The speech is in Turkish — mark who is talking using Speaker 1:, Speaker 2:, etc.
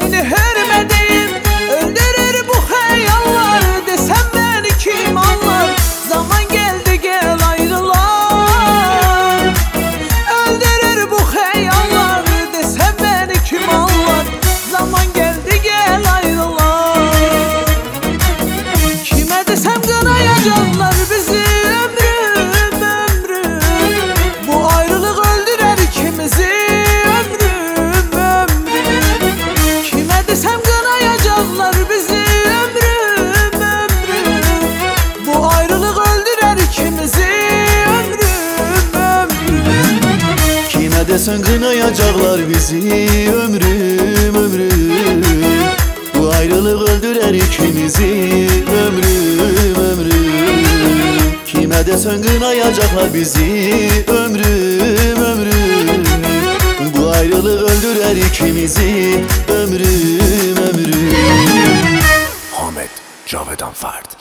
Speaker 1: seni hürmedim. Öldürür bu hayallar, desem beni kim anlar? Zaman geldi gel ayrılar. Öldürür bu hayallar, desem beni kim anlar? Zaman geldi gel ayrılar. Kime desem kınayacaklar bizi, ömrüm ömrüm. Bu ayrılık öldürer ikimizi, ömrüm ömrüm. Kime desem kınayacaklar bizi, ömrüm ömrüm. Bu ayrılık öldürer ikimizi, ömrüm ömrüm.
Speaker 2: Kime desen kınayacaklar bizi, ömrüm ömrüm. Bu ayrılık öldürer ikimizi, ömrüm ömrüm. Kime desen kınayacaklar bizi, ömrüm ömrüm. Bu ayrılık öldürer ikimizi, ömrüm ömrüm.
Speaker 3: Ahmet Cavedan Fert.